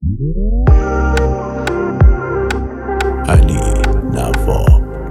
Ali Navo.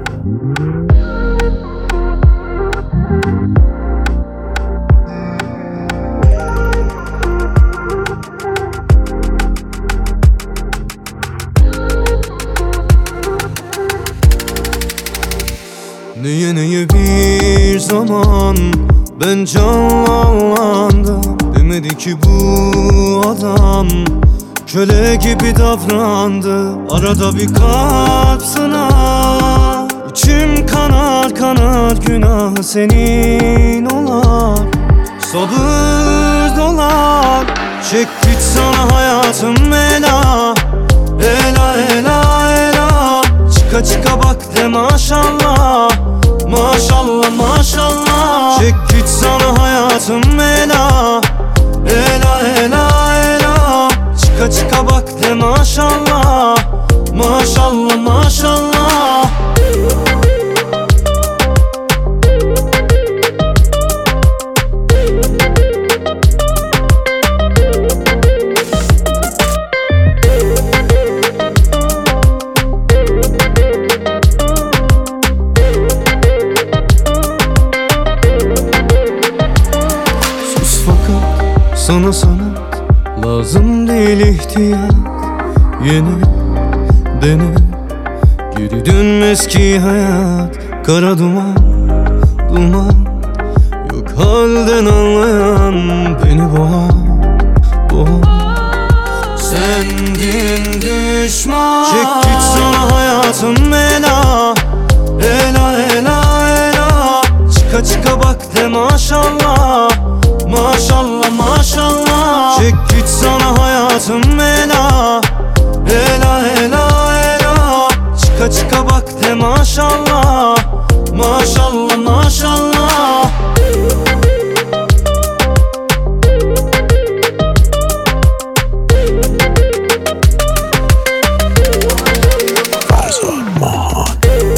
Neye bir zaman ben canlandım. Demedi ki bu adam köle gibi davrandı. Arada bir kalp sınar, İçim kanar kanar, günah senin olar. Sabır dolar, çek git sana hayatım ela. Ela ela ela, çıka çıka bak de maşallah. Maşallah maşallah, çek git sana hayatım ela. Ela ela ela, çıka çıka bak de maşallah. Maşallah maşallah. Sana sanat lazım değil, ihtiyat. Yeni dene, geri dönmez ki hayat. Kara duman, duman, yok halden anlayan beni boğar, boğar. Sendin düşman, çek git sana hayatım ela. Ela ela ela, çıka çıka bak de maşallah. Maşallah maşallah, çek git sana hayatım ela. Ela ela ela, çıka çıka bak de maşallah. Maşallah maşallah. Fazıl Mohan.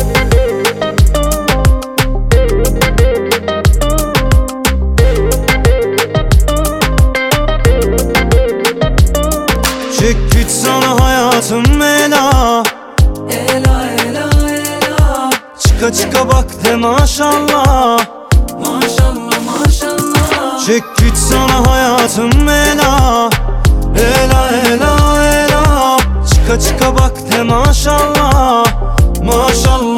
Çek git sana hayatım ela. Ela ela ela, Çıka çıka bak de maşallah. maşallah maşallah. Çek git sana hayatım ela. Ela ela ela, çıka çıka bak de maşallah. Maşallah